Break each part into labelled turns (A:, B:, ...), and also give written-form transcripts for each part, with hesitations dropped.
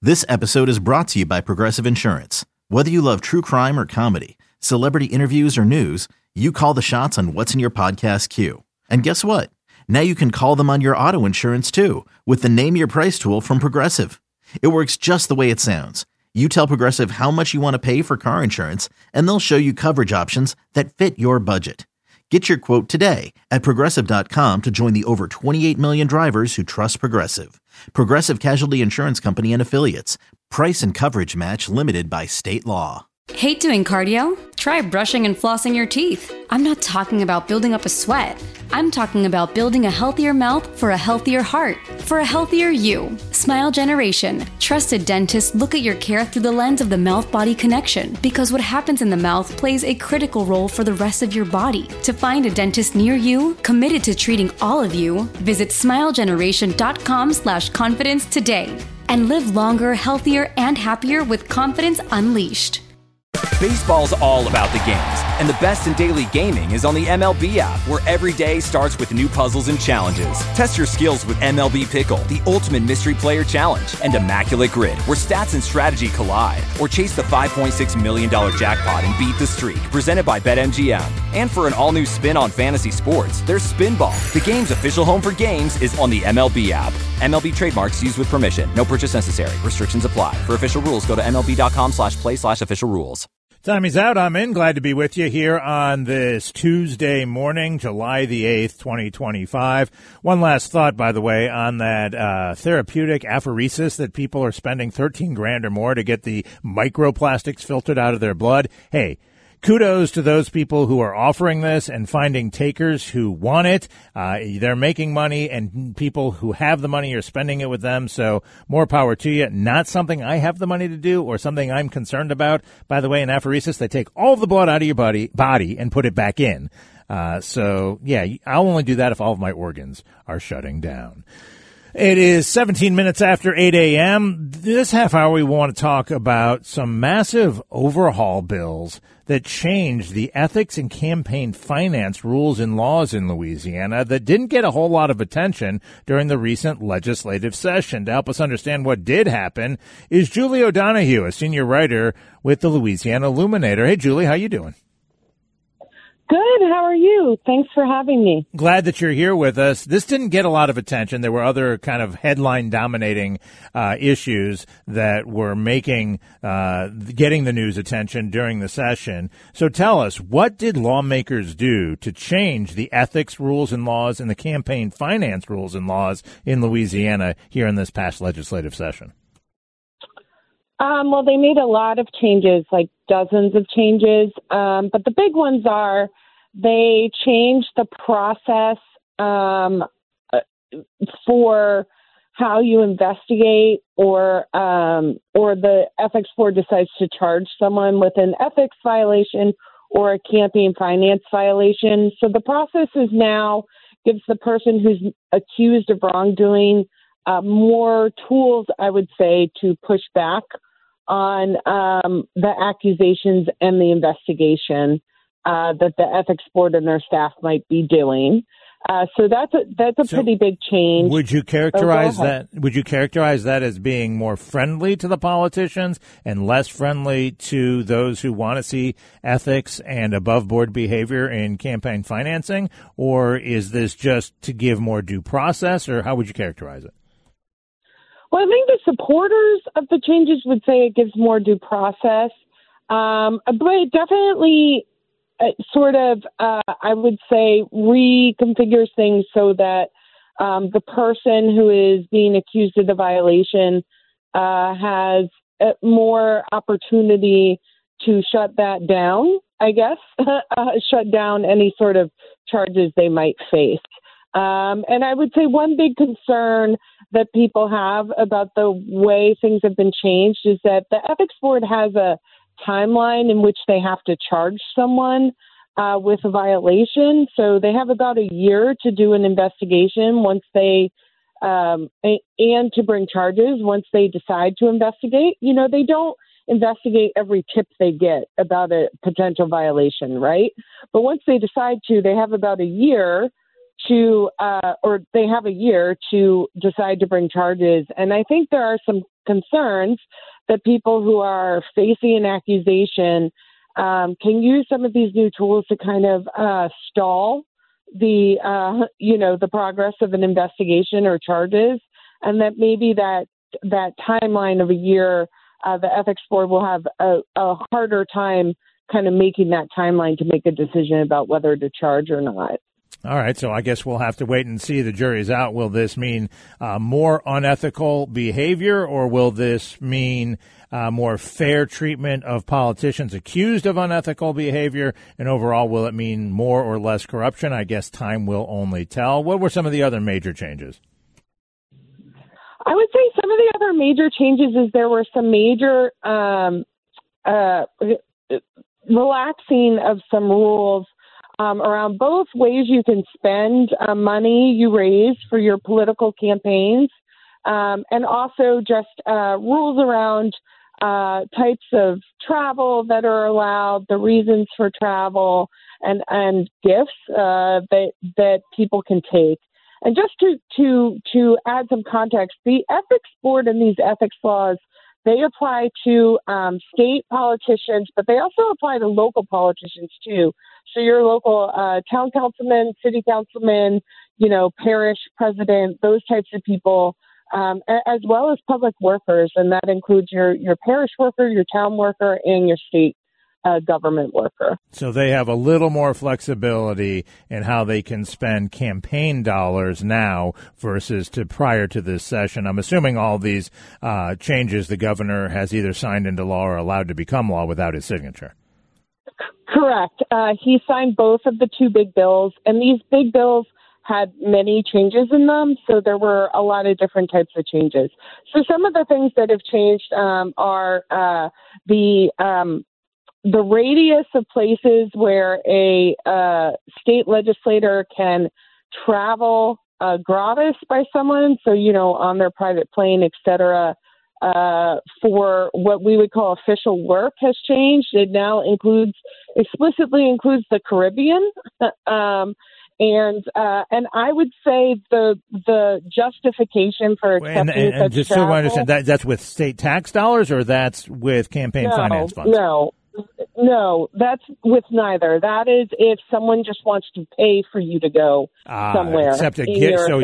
A: This episode is brought to you by Progressive Insurance. Whether you love true crime or comedy, celebrity interviews or news, you call the shots on what's in your podcast queue. And guess what? Now you can call them on your auto insurance too with the Name Your Price tool from Progressive. It works just the way it sounds. You tell Progressive how much you want to pay for car insurance, and they'll show you coverage options that fit your budget. Get your quote today at Progressive.com to join the over 28 million drivers who trust Progressive. Progressive Casualty Insurance Company and Affiliates. Price and coverage match limited by state law.
B: Hate doing cardio? Try brushing and flossing your teeth. I'm not talking about building up a sweat. I'm talking about building a healthier mouth for a healthier heart, for a healthier you. Smile Generation. Trusted dentists look at your care through the lens of the mouth-body connection because what happens in the mouth plays a critical role for the rest of your body. To find a dentist near you, committed to treating all of you, visit smilegeneration.com/confidence today and live longer, healthier, and happier with confidence unleashed.
C: Baseball's all about the games, and the best in daily gaming is on the MLB app, where every day starts with new puzzles and challenges. Test your skills with MLB Pickle, the ultimate mystery player challenge, and Immaculate Grid, where stats and strategy collide. Or chase the $5.6 million jackpot and beat the streak, presented by BetMGM. And for an all-new spin on fantasy sports, there's Spinball. The game's official home for games is on the MLB app. MLB trademarks used with permission. No purchase necessary. Restrictions apply. For official rules, go to MLB.com/play/official rules.
D: Time is out. I'm in. Glad to be with you here on this Tuesday morning, July the 8th, 2025. One last thought, by the way, on that therapeutic apheresis that people are spending $13,000 or more to get the microplastics filtered out of their blood. Hey, kudos to those people who are offering this and finding takers who want it. They're making money, and people who have the money are spending it with them. So more power to you. Not something I have the money to do or something I'm concerned about. By the way, in apheresis, they take all of the blood out of your body and put it back in. So, yeah, I'll only do that if all of my organs are shutting down. It is 17 minutes after 8 a.m. This half hour, we want to talk about some massive overhaul bills that changed the ethics and campaign finance rules and laws in Louisiana that didn't get a whole lot of attention during the recent legislative session. To help us understand what did happen is Julie O'Donoghue, a senior writer with the Louisiana Illuminator. Hey, Julie, how you doing?
E: Good. How are you? Thanks for having me.
D: Glad that you're here with us. This didn't get a lot of attention. There were other kind of headline-dominating issues that were making getting the news attention during the session. So tell us, what did lawmakers do to change the ethics rules and laws and the campaign finance rules and laws in Louisiana here in this past legislative session?
E: Well, they made a lot of changes, like dozens of changes. But the big ones are they changed the process for how you investigate or the ethics board decides to charge someone with an ethics violation or a campaign finance violation. So the process is now gives the person who's accused of wrongdoing more tools, I would say, to push back on the accusations and the investigation that the ethics board and their staff might be doing. So that's a pretty big change.
D: Would you characterize that? Would you characterize that as being more friendly to the politicians and less friendly to those who want to see ethics and above board behavior in campaign financing, or is this just to give more due process, or how would you characterize it?
E: Well, I think the supporters of the changes would say it gives more due process, but it definitely I would say, reconfigures things so that the person who is being accused of the violation has more opportunity to shut that down, I guess, shut down any sort of charges they might face. And I would say one big concern that people have about the way things have been changed is that the ethics board has a timeline in which they have to charge someone with a violation. So they have about a year to do an investigation once they and to bring charges once they decide to investigate. You know, they don't investigate every tip they get about a potential violation, right? But once they decide to, they have about a year to decide to bring charges. And I think there are some concerns that people who are facing an accusation can use some of these new tools to kind of stall the progress of an investigation or charges, and that maybe that timeline of a year, the ethics board will have a harder time kind of making that timeline to make a decision about whether to charge or not.
D: All right, so I guess we'll have to wait and see. The jury's out. Will this mean more unethical behavior, or will this mean more fair treatment of politicians accused of unethical behavior? And overall, will it mean more or less corruption? I guess time will only tell. What were some of the other major changes?
E: I would say some of the other major changes is there were some major relaxing of some rules around both ways you can spend money you raise for your political campaigns, and also just rules around types of travel that are allowed, the reasons for travel, and gifts that people can take. And just to add some context, the ethics board and these ethics laws, they apply to state politicians, but they also apply to local politicians too. So your local town councilman, city councilman, parish president, those types of people, as well as public workers. And that includes your parish worker, your town worker, and your state government worker.
D: So they have a little more flexibility in how they can spend campaign dollars now versus prior to this session. I'm assuming all these changes the governor has either signed into law or allowed to become law without his signature.
E: Correct. He signed both of the two big bills, and these big bills had many changes in them, so there were a lot of different types of changes. So some of the things that have changed are the radius of places where a state legislator can travel gratis by someone, so, on their private plane, et cetera, for what we would call official work has changed. It now explicitly includes the Caribbean. And I would say the justification for accepting such
D: just
E: travel,
D: so I understand, that's with state tax dollars, or that's with campaign finance funds?
E: No, that's with neither. That is if someone just wants to pay for you to go somewhere.
D: Accept a gift. So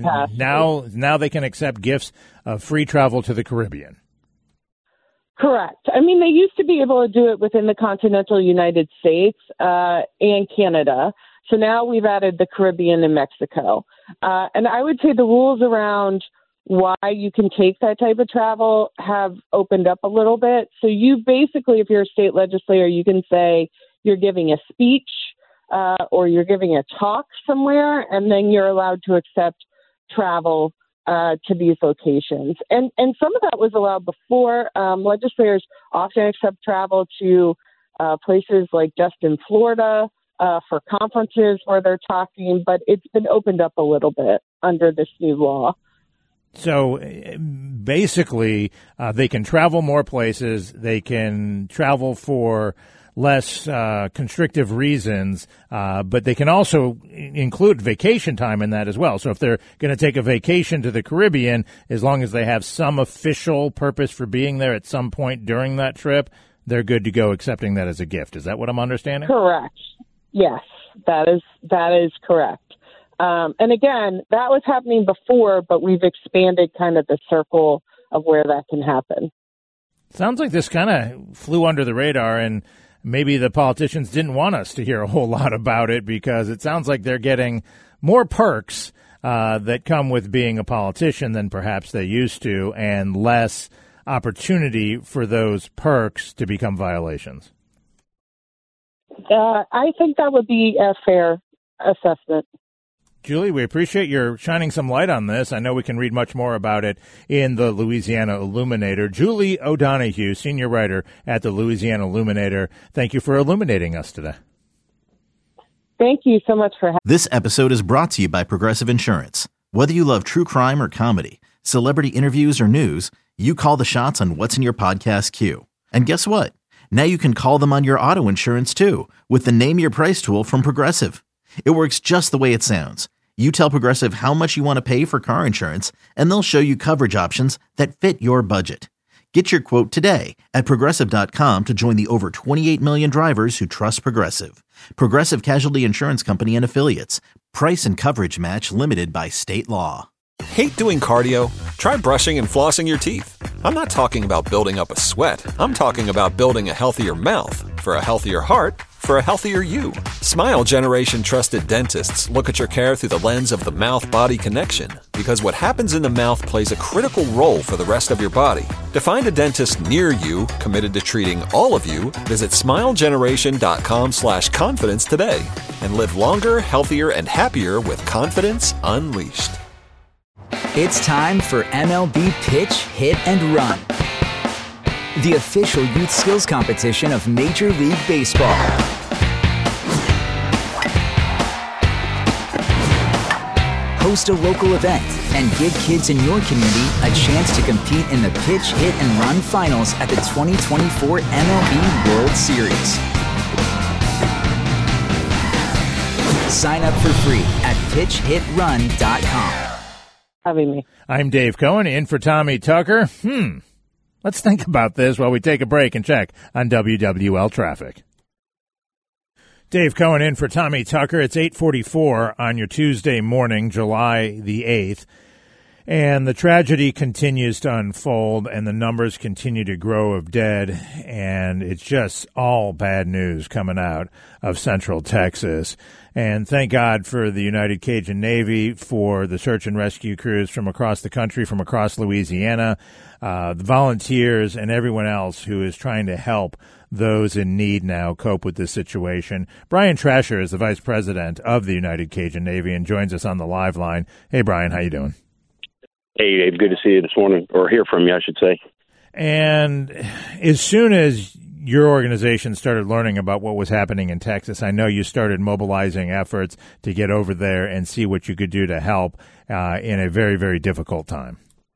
D: now they can accept gifts of free travel to the Caribbean.
E: Correct. I mean, they used to be able to do it within the continental United States and Canada. So now we've added the Caribbean and Mexico. And I would say the rules around why you can take that type of travel have opened up a little bit. So you basically, if you're a state legislator, you can say you're giving a speech or you're giving a talk somewhere, and then you're allowed to accept travel to these locations. And some of that was allowed before. Legislators often accept travel to places like just in Florida for conferences where they're talking, but it's been opened up a little bit under this new law.
D: So basically, they can travel more places. They can travel for less constrictive reasons, but they can also include vacation time in that as well. So if they're going to take a vacation to the Caribbean, as long as they have some official purpose for being there at some point during that trip, they're good to go accepting that as a gift. Is that what I'm understanding?
E: Correct. Yes, that is correct. And again, that was happening before, but we've expanded kind of the circle of where that can happen.
D: Sounds like this kind of flew under the radar, and maybe the politicians didn't want us to hear a whole lot about it, because it sounds like they're getting more perks that come with being a politician than perhaps they used to, and less opportunity for those perks to become violations.
E: I think that would be a fair assessment.
D: Julie, we appreciate your shining some light on this. I know we can read much more about it in the Louisiana Illuminator. Julie O'Donoghue, senior writer at the Louisiana Illuminator, thank you for illuminating us today.
E: Thank you so much for having me.
A: This episode is brought to you by Progressive Insurance. Whether you love true crime or comedy, celebrity interviews or news, you call the shots on what's in your podcast queue. And guess what? Now you can call them on your auto insurance too with the Name Your Price tool from Progressive. It works just the way it sounds. You tell Progressive how much you want to pay for car insurance, and they'll show you coverage options that fit your budget. Get your quote today at Progressive.com to join the over 28 million drivers who trust Progressive. Progressive Casualty Insurance Company and Affiliates. Price and coverage match limited by state law.
F: Hate doing cardio? Try brushing and flossing your teeth. I'm not talking about building up a sweat. I'm talking about building a healthier mouth. For a healthier heart, for a healthier you. Smile Generation trusted dentists look at your care through the lens of the mouth-body connection, because what happens in the mouth plays a critical role for the rest of your body. To find a dentist near you committed to treating all of you, visit smilegeneration.com/confidence today and live longer, healthier, and happier with confidence unleashed.
G: It's time for MLB Pitch, Hit, and Run, the official youth skills competition of Major League Baseball. Host a local event and give kids in your community a chance to compete in the Pitch, Hit, and Run finals at the 2024 MLB World Series. Sign up for free at pitchhitrun.com.
E: Having me.
D: I'm Dave Cohen, in for Tommy Tucker. Let's think about this while we take a break and check on WWL traffic. Dave Cohen in for Tommy Tucker. It's 8:44 on your Tuesday morning, July the 8th. And the tragedy continues to unfold, and the numbers continue to grow of dead, and it's just all bad news coming out of Central Texas. And thank God for the United Cajun Navy, for the search and rescue crews from across the country, from across Louisiana, the volunteers, and everyone else who is trying to help those in need now cope with this situation. Brian Trasher is the Vice President of the United Cajun Navy and joins us on the live line. Hey, Brian, how you doing?
H: Hey, Dave, good to see you this morning, or hear from you, I should say.
D: And as soon as your organization started learning about what was happening in Texas, I know you started mobilizing efforts to get over there and see what you could do to help in a very, very difficult time.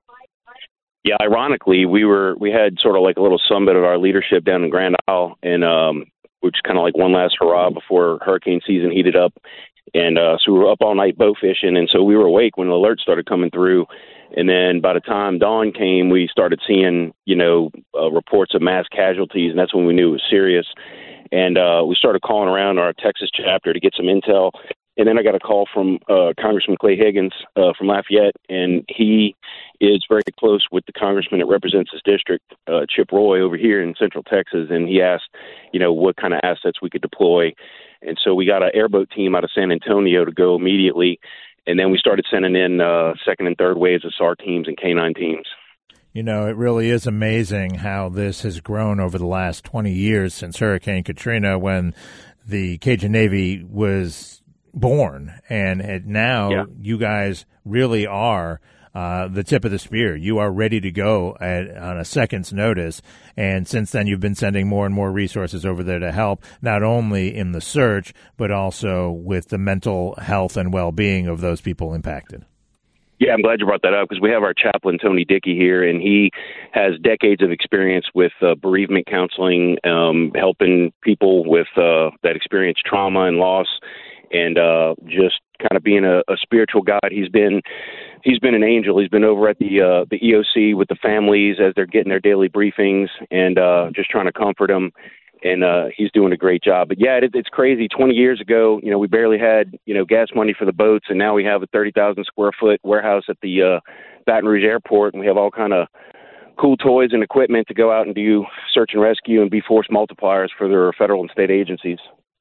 H: Yeah, ironically, we had sort of like a little summit of our leadership down in Grand Isle, and which is kind of like one last hurrah before hurricane season heated up. And so we were up all night bow fishing, and so we were awake when the alerts started coming through. And then by the time dawn came, we started seeing, reports of mass casualties, and that's when we knew it was serious. And we started calling around our Texas chapter to get some intel. And then I got a call from Congressman Clay Higgins from Lafayette, and he is very close with the congressman that represents his district, Chip Roy, over here in Central Texas. And he asked, what kind of assets we could deploy. And so we got an airboat team out of San Antonio to go immediately. And then we started sending in second and third waves of SAR teams and K-9 teams.
D: It really is amazing how this has grown over the last 20 years since Hurricane Katrina, when the Cajun Navy was born. And now you guys really are the tip of the spear. You are ready to go on a second's notice. And since then, you've been sending more and more resources over there to help, not only in the search, but also with the mental health and well-being of those people impacted.
H: Yeah, I'm glad you brought that up, because we have our chaplain, Tony Dickey, here, and he has decades of experience with bereavement counseling, helping people with that experience trauma and loss, and just kind of being a spiritual guide. He's been an angel. He's been over at the EOC with the families as they're getting their daily briefings, and just trying to comfort them. And he's doing a great job. But yeah, it's crazy. 20 years ago, we barely had gas money for the boats, and now we have a 30,000 square foot warehouse at the Baton Rouge Airport, and we have all kind of cool toys and equipment to go out and do search and rescue and be force multipliers for their federal and state agencies.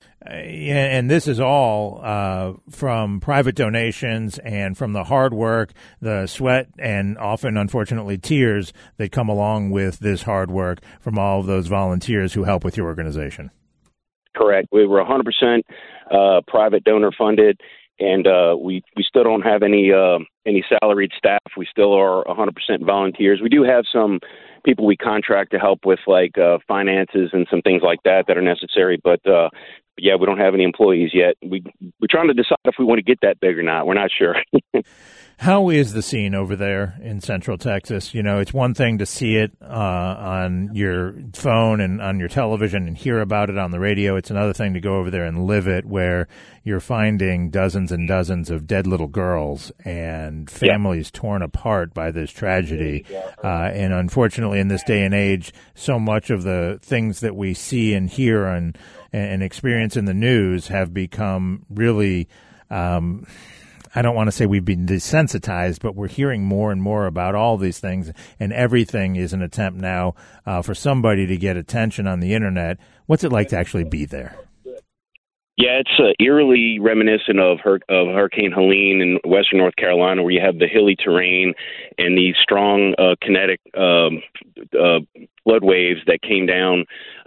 D: And this is all from private donations and from the hard work, the sweat, and often, unfortunately, tears that come along with this hard work from all of those volunteers who help with your organization. Correct.
H: We were 100% private donor funded, and we still don't have any salaried staff. We still are 100% volunteers. We do have some people we contract to help with finances and some things like that are necessary, but yeah, we don't have any employees yet. We're trying to decide if we want to get that big or not. We're not sure.
D: How is the scene over there in Central Texas? You know, it's one thing to see it on your phone and on your television and hear about it on the radio. It's another thing to go over there and live it, where you're finding dozens and dozens of dead little girls and families torn apart by this tragedy. And unfortunately, in this day and age, so much of the things that we see and hear and experience in the news have become really I don't want to say we've been desensitized, but we're hearing more and more about all these things, and everything is an attempt now for somebody to get attention on the internet. What's it like to actually be there?
H: Yeah, it's eerily reminiscent of Hurricane Helene in western North Carolina, where you have the hilly terrain and these strong kinetic flood waves that came down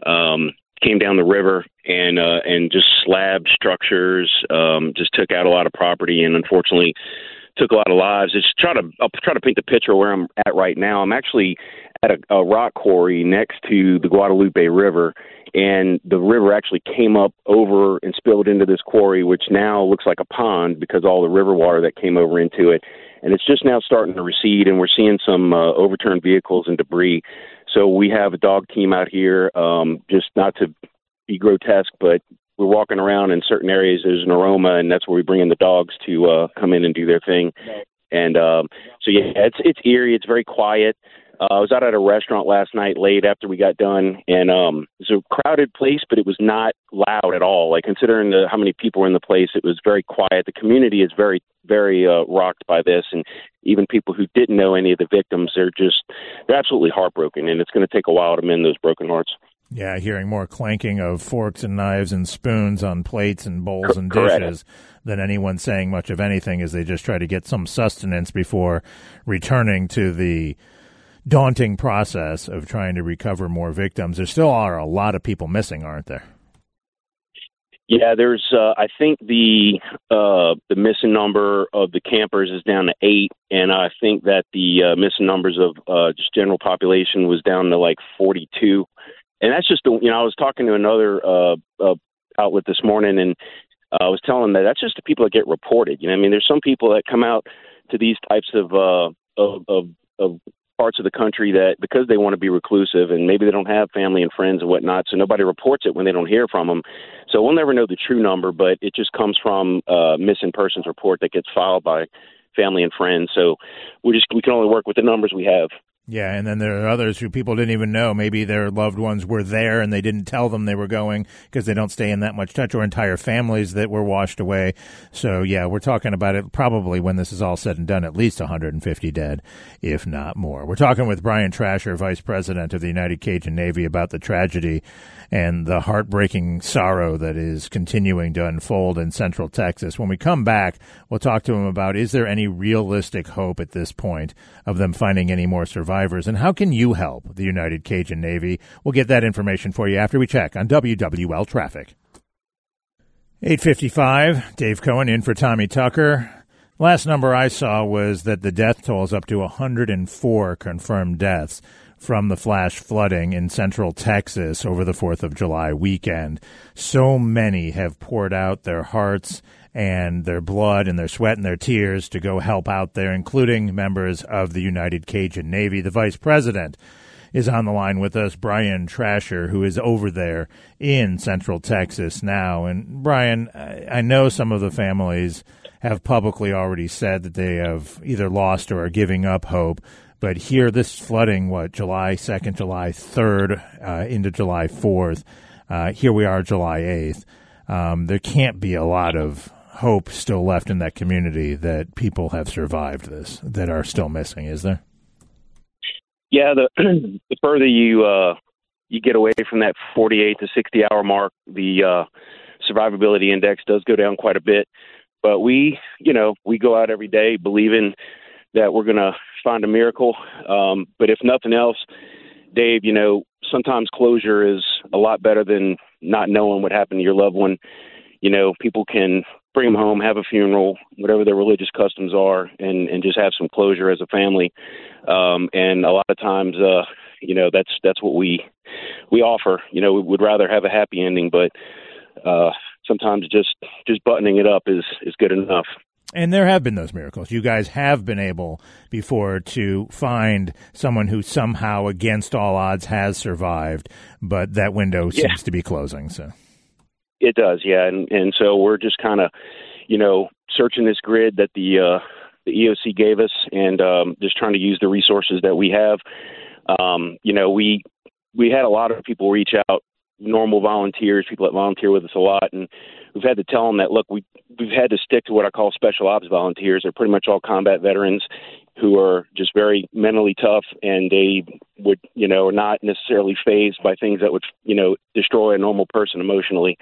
H: the river and just slab structures, just took out a lot of property and unfortunately took a lot of lives. I'll try to paint the picture where I'm at right now. I'm actually at a rock quarry next to the Guadalupe River, and the river actually came up over and spilled into this quarry, which now looks like a pond because all the river water that came over into it. And it's just now starting to recede, and we're seeing some overturned vehicles and debris. So we have a dog team out here, just not to be grotesque, but we're walking around in certain areas. There's an aroma, and that's where we bring in the dogs to come in and do their thing. And so, yeah, it's eerie. It's very quiet. I was out at a restaurant last night late after we got done, and it was a crowded place, but it was not loud at all. Like, considering how many people were in the place, it was very quiet. The community is very, very rocked by this, and even people who didn't know any of the victims, they're absolutely heartbroken, and it's going to take a while to mend those broken hearts.
D: Yeah, hearing more clanking of forks and knives and spoons on plates and bowls and dishes than anyone saying much of anything, as they just try to get some sustenance before returning to the daunting process of trying to recover more victims. There still are a lot of people missing, aren't there?
H: Yeah, there's. I think the missing number of the campers is down to 8, and I think that the missing numbers of just general population was down to like 42. And that's just I was talking to another outlet this morning, and I was telling them that's just the people that get reported. You know, I mean, there's some people that come out to these types of parts of the country that because they want to be reclusive and maybe they don't have family and friends and whatnot, so nobody reports it when they don't hear from them. So we'll never know the true number, but it just comes from missing persons report that gets filed by family and friends. So we can only work with the numbers we have.
D: Yeah, and then there are others who people didn't even know. Maybe their loved ones were there and they didn't tell them they were going because they don't stay in that much touch, or entire families that were washed away. So, yeah, we're talking about it probably when this is all said and done, at least 150 dead, if not more. We're talking with Brian Trasher, Vice President of the United Cajun Navy, about the tragedy and the heartbreaking sorrow that is continuing to unfold in Central Texas. When we come back, we'll talk to him about, is there any realistic hope at this point of them finding any more survivors, and how can you help the United Cajun Navy? We'll get that information for you after we check on WWL Traffic. 8:55, Dave Cohen in for Tommy Tucker. Last number I saw was that the death toll is up to 104 confirmed deaths from the flash flooding in Central Texas over the 4th of July weekend. So many have poured out their hearts and their blood and their sweat and their tears to go help out there, including members of the United Cajun Navy. The Vice President is on the line with us, Brian Trasher, who is over there in Central Texas now. And Brian, I know some of the families have publicly already said that they have either lost or are giving up hope. But here, this flooding, July 2nd, July 3rd, into July 4th. Here we are, July 8th. There can't be a lot of hope still left in that community that people have survived this, that are still missing, is there?
H: Yeah, the further you get away from that 48 to 60 hour mark, the survivability index does go down quite a bit. But we go out every day believing that we're going to find a miracle. But if nothing else, Dave, sometimes closure is a lot better than not knowing what happened to your loved one. People can bring them home, have a funeral, whatever their religious customs are, and just have some closure as a family. And a lot of times, that's what we offer. We would rather have a happy ending, but sometimes just buttoning it up is good enough.
D: And there have been those miracles. You guys have been able before to find someone who somehow, against all odds, has survived, but that window seems to be closing. So
H: it does, yeah. And so we're just kind of, searching this grid that the EOC gave us, and just trying to use the resources that we have. We had a lot of people reach out, normal volunteers, people that volunteer with us a lot, and we've had to tell them that, look, we've had to stick to what I call special ops volunteers. They're pretty much all combat veterans who are just very mentally tough, and they would, are not necessarily fazed by things that would, destroy a normal person emotionally.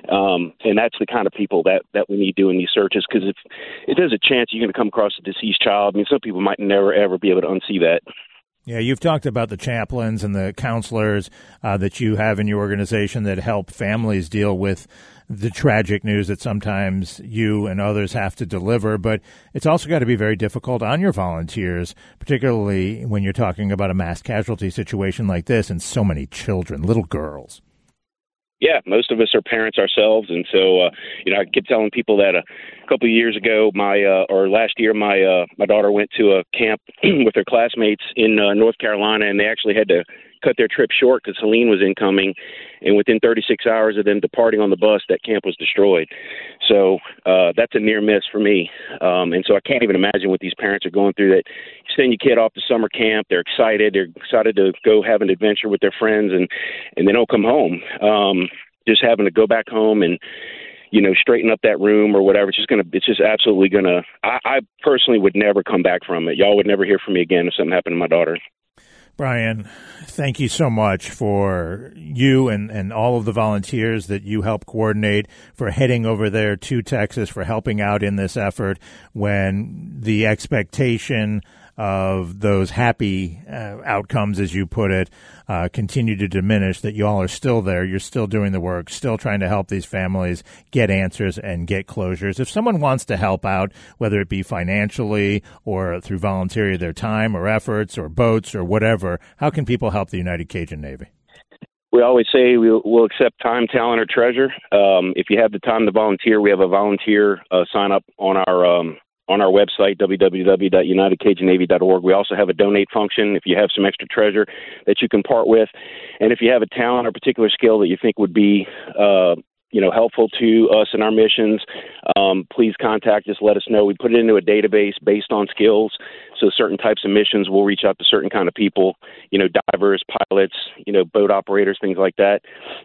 H: And that's the kind of people that we need doing these searches, because if there's a chance you're going to come across a deceased child, some people might never, ever be able to unsee that.
D: Yeah, you've talked about the chaplains and the counselors that you have in your organization that help families deal with the tragic news that sometimes you and others have to deliver. But it's also got to be very difficult on your volunteers, particularly when you're talking about a mass casualty situation like this and so many children, little girls.
H: Yeah, most of us are parents ourselves, and so I keep telling people that a couple of years ago, last year, my daughter went to a camp with her classmates in North Carolina, and they actually had to cut their trip short because Helene was incoming, and within 36 hours of them departing on the bus, that camp was destroyed. So that's a near miss for me, and so I can't even imagine what these parents are going through. That you send your kid off to summer camp, they're excited to go have an adventure with their friends, and they don't come home. Just having to go back home and straighten up that room or whatever. It's just absolutely gonna. I personally would never come back from it. Y'all would never hear from me again if something happened to my daughter.
D: Brian, thank you so much for you and all of the volunteers that you help coordinate, for heading over there to Texas, for helping out in this effort when the expectation of those happy outcomes, as you put it, continue to diminish, that you all are still there. You're still doing the work, still trying to help these families get answers and get closures. If someone wants to help out, whether it be financially or through volunteering their time or efforts or boats or whatever, how can people help the United Cajun Navy?
H: We always say we'll accept time, talent, or treasure. If you have the time to volunteer, we have a volunteer sign up on our website, www.unitedcajunnavy.org. We also have a donate function if you have some extra treasure that you can part with. And if you have a talent or particular skill that you think would be helpful to us in our missions, please contact us, let us know. We put it into a database based on skills. So certain types of missions will reach out to certain kind of people, divers, pilots, boat operators, things like that.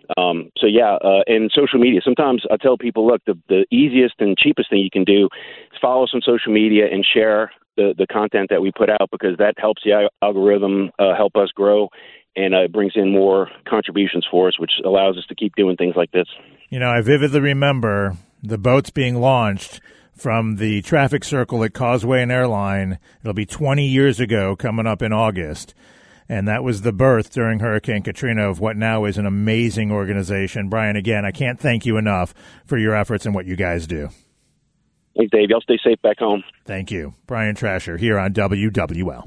H: And social media. Sometimes I tell people, look, the easiest and cheapest thing you can do is follow us on social media and share the content that we put out, because that helps the algorithm help us grow, and it brings in more contributions for us, which allows us to keep doing things like this.
D: I vividly remember the boats being launched from the traffic circle at Causeway and Airline. It'll be 20 years ago coming up in August. And that was the birth during Hurricane Katrina of what now is an amazing organization. Brian, again, I can't thank you enough for your efforts and what you guys do.
H: Thanks, Dave. Y'all stay safe back home.
D: Thank you. Brian Trasher here on WWL.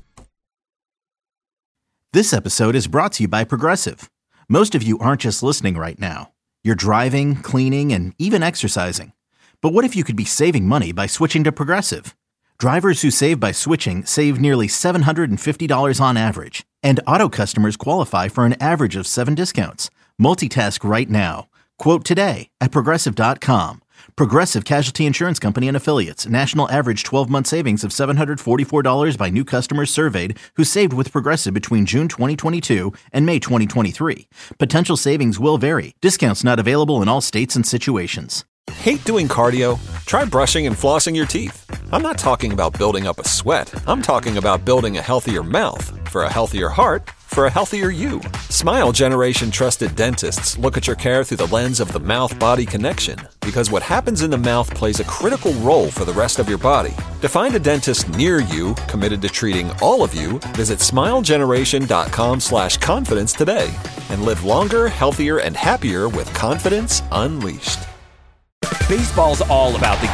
A: This episode is brought to you by Progressive. Most of you aren't just listening right now. You're driving, cleaning, and even exercising. But what if you could be saving money by switching to Progressive? Drivers who save by switching save nearly $750 on average. And auto customers qualify for an average of 7 discounts. Multitask right now. Quote today at Progressive.com. Progressive Casualty Insurance Company and Affiliates. National average 12-month savings of $744 by new customers surveyed who saved with Progressive between June 2022 and May 2023. Potential savings will vary. Discounts not available in all states and situations.
F: Hate doing cardio? Try brushing and flossing your teeth. I'm not talking about building up a sweat. I'm talking about building a healthier mouth. For a healthier heart, for a healthier you. Smile Generation trusted dentists look at your care through the lens of the mouth-body connection, because what happens in the mouth plays a critical role for the rest of your body. To find a dentist near you committed to treating all of you, visit smilegeneration.com/confidence today and live longer, healthier, and happier with confidence unleashed.
C: Baseball's all about the games,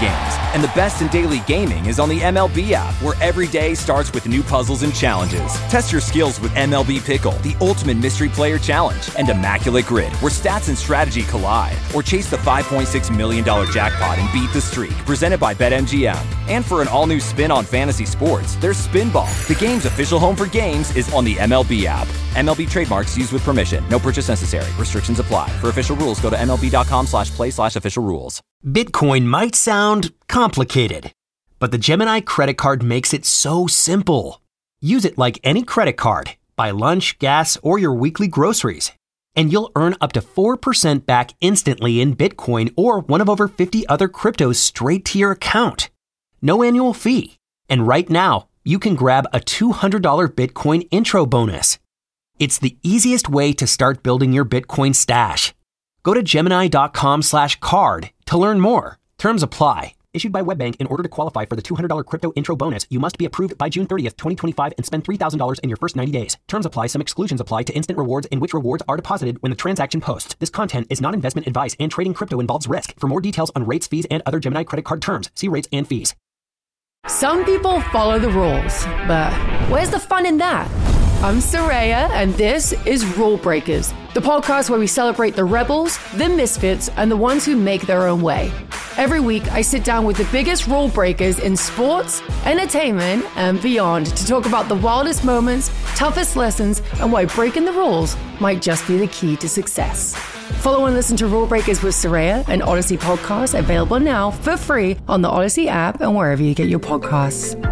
C: And the best in daily gaming is on the MLB app, where every day starts with new puzzles and challenges. Test your skills with MLB Pickle, the ultimate mystery player challenge, and Immaculate Grid, where stats and strategy collide. Or chase the $5.6 million jackpot and beat the streak, presented by BetMGM. And for an all-new spin on fantasy sports, there's Spinball. The game's official home for games is on the MLB app. MLB trademarks used with permission. No purchase necessary. Restrictions apply. For official rules, go to MLB.com/play/official rules.
I: Bitcoin might sound complicated, but the Gemini credit card makes it so simple. Use it like any credit card. Buy lunch, gas, or your weekly groceries, and you'll earn up to 4% back instantly in Bitcoin or one of over 50 other cryptos straight to your account. No annual fee. And right now, you can grab a $200 Bitcoin intro bonus. It's the easiest way to start building your Bitcoin stash. Go to Gemini.com/card to learn more. Terms apply. Issued by WebBank. In order to qualify for the $200 crypto intro bonus, you must be approved by June 30th, 2025 and spend $3,000 in your first 90 days. Terms apply. Some exclusions apply to instant rewards in which rewards are deposited when the transaction posts. This content is not investment advice and trading crypto involves risk. For more details on rates, fees, and other Gemini credit card terms, see rates and fees.
J: Some people follow the rules, but where's the fun in that? I'm Soraya, and this is Rule Breakers, the podcast where we celebrate the rebels, the misfits, and the ones who make their own way. Every week, I sit down with the biggest rule breakers in sports, entertainment, and beyond to talk about the wildest moments, toughest lessons, and why breaking the rules might just be the key to success. Follow and listen to Rule Breakers with Soraya, an Odyssey podcast available now for free on the Odyssey app and wherever you get your podcasts.